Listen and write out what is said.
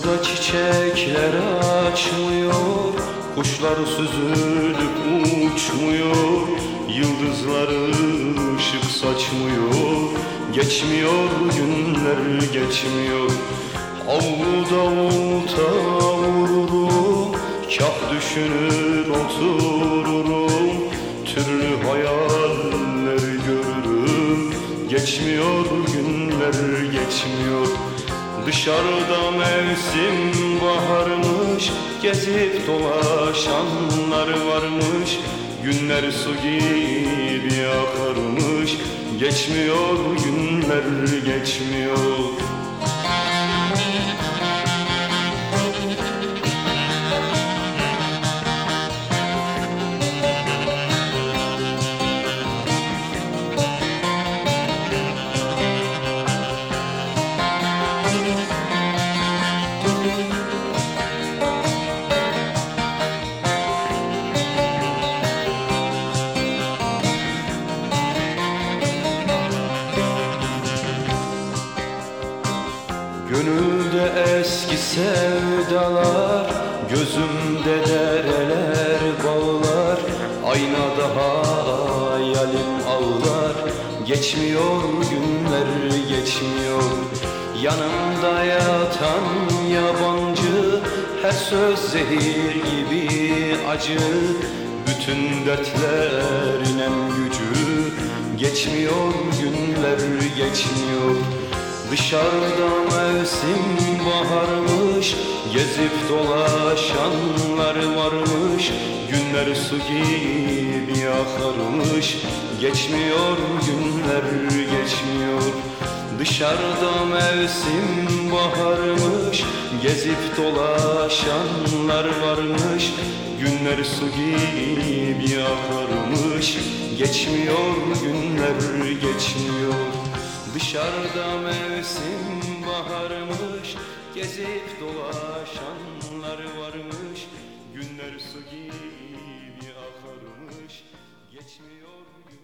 Kuzda çiçekler açmıyor, kuşlar süzülüp uçmuyor, yıldızlar ışık saçmıyor. Geçmiyor günler, geçmiyor. Avluda olta vururum, kah düşünür otururum, türlü hayaller görürüm. Geçmiyor günler, geçmiyor. Dışarıda mevsim baharmış, gezip dolaşanlar varmış. Günler su gibi akarmış, geçmiyor günler, geçmiyor. Gönülde eski sevdalar, gözümde dereler bağlar. Aynada hayalim ağlar, geçmiyor günler, geçmiyor. Yanımda yatan yabancı, her söz zehir gibi acı. Bütün dertlerin en gücü, geçmiyor günler, geçmiyor. Dışarıda mevsim baharmış, gezip dolaşanlar varmış. Günler su gibi akarmış, geçmiyor günler, geçmiyor. Dışarıda mevsim baharmış, gezip dolaşanlar varmış. Günler su gibi akarmış, geçmiyor günler, geçmiyor. Dışarıda mevsim baharmış, gezip dolaşanlar varmış. Günler su gibi akarmış, geçmiyor gün.